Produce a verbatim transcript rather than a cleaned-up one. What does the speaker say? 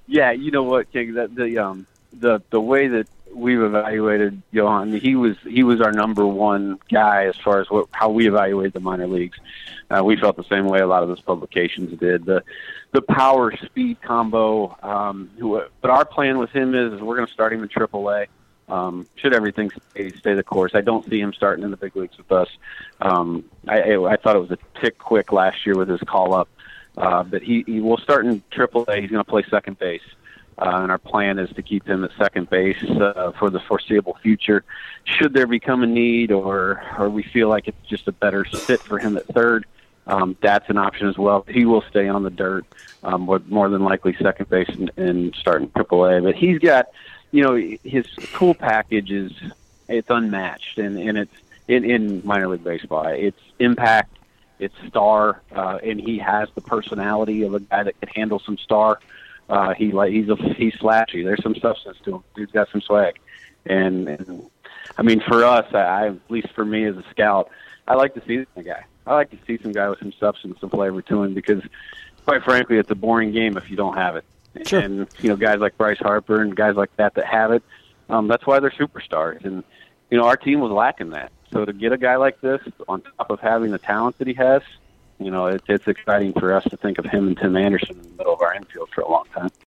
Yeah, you know what, King? That the um the the way that we've evaluated Johan, he was he was our number one guy as far as what how we evaluate the minor leagues. Uh, we felt the same way a lot of those publications did. The the power speed combo. Um, who, but our plan with him is, is we're going to start him in Triple A. Um, should everything stay, stay the course, I don't see him starting in the big leagues with us. Um, I, I thought it was a tick quick last year with his call up, uh, but he, he will start in Triple A. He's going to play second base, uh, and our plan is to keep him at second base uh, for the foreseeable future. Should there become a need, or or we feel like it's just a better fit for him at third, um, that's an option as well. He will stay on the dirt, um, but more than likely second base and, and start in Triple A. But he's got. You know, his tool package is it's unmatched, and, and it's in, in minor league baseball. It's impact, it's star, uh, and he has the personality of a guy that can handle some star. Uh, he like he's a, he's flashy. There's some substance to him. Dude's got some swag, and, and I mean for us, I, at least for me as a scout, I like to see the guy. I like to see some guy with some substance, some flavor to him, because quite frankly, it's a boring game if you don't have it. Sure. And, you know, guys like Bryce Harper and guys like that that have it, um, that's why they're superstars. And, you know, our team was lacking that. So to get a guy like this on top of having the talent that he has, you know, it, it's exciting for us to think of him and Tim Anderson in the middle of our infield for a long time.